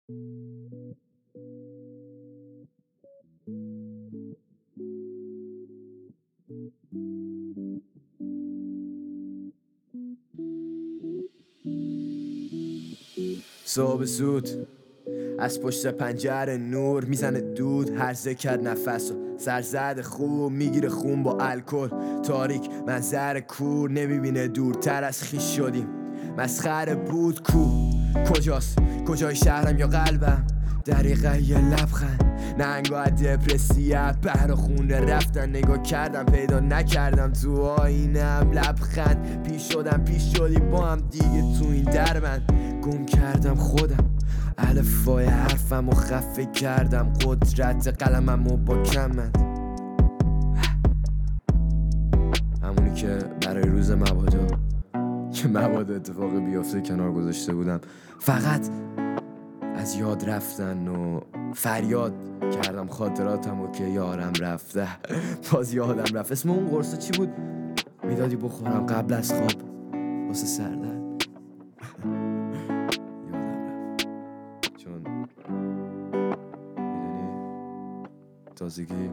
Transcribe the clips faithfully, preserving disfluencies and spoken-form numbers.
صبح زود از پشت پنجره نور میزنه دود، هرزه کرد نفس و سرزد خوب میگیره خون با الکل. تاریک منظر کور نمیبینه دورتر از خیش شدیم. مسخره بود کو کجاست؟ کجای شهرم یا قلبم؟ دریقه یه لبخند ننگاه دپرسیه بهر خونه رفتن. نگاه کردم پیدا نکردم تو آینم لبخند. پیش شدم پیش شدی با هم دیگه تو این دربند. گم کردم خودم الفای حرفم و خفه کردم قدرت قلمم و با کمند. همونی که برای روز مبادا که مبادا اتفاقی بیافته کنار گذاشته بودم. فقط از یاد رفتن و فریاد کردم خاطراتم و که یارم رفته. باز یادم رفت اسم اون قرصه چی بود؟ میدادی بخورم قبل از خواب واسه سردرد. یادم رفت چون میدونی تازگی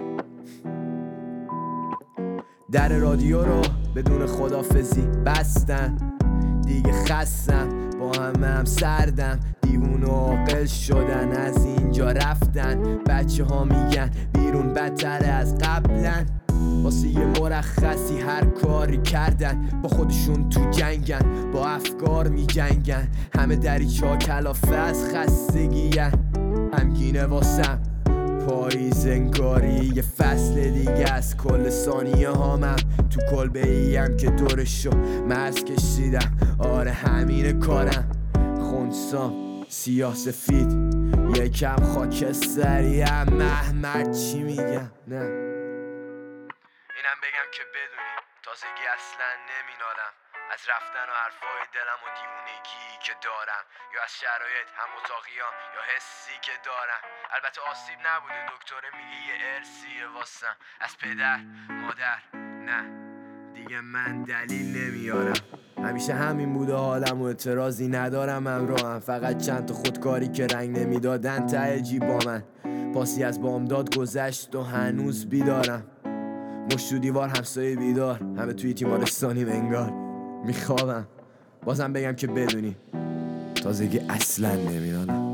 در رادیو رو بدون خدافزی بستن. دیگه خستم با همه هم سردم. دیوون و عاقل شدن از اینجا رفتن. بچه ها میگن بیرون بدتره از قبلن. واسه یه مرخصی هر کاری کردن. با خودشون تو جنگن با افکار می جنگن. همه دریچه ها کلافه از خستگیه. همگینه واسم پاییز انگاری یه فصل دیگه از کل ثانیه هامم. تو کلبه ایم که دورشو مرز کشیدم. آره همین کارم خونسام سیاه سفید یکم خاکستریم. محمد چی میگم؟ نه اینم بگم که بدونی تازگی اصلا نمینالم از رفتن و حرفای دلم و دیوونگی که دارم، یا از شرایط هم اتاقیام یا حسی که دارم. البته آسیب نبوده، دکتره میگه یه ارسیه واسم از پدر مادر. نه دیگه من دلیل نمیارم. همیشه همین بوده حالم و اعتراضی ندارم همراهم. فقط چند تا خودکاری که رنگ نمیدادن ته جیب با من. پاسی از بامداد گذشت و هنوز بیدارم. مشت تو دیوار همسایه بیدار، همه توی تیمارستانی انگار. میخوابم بازم بگم که بدونی تازگی اصلا نمیدانم.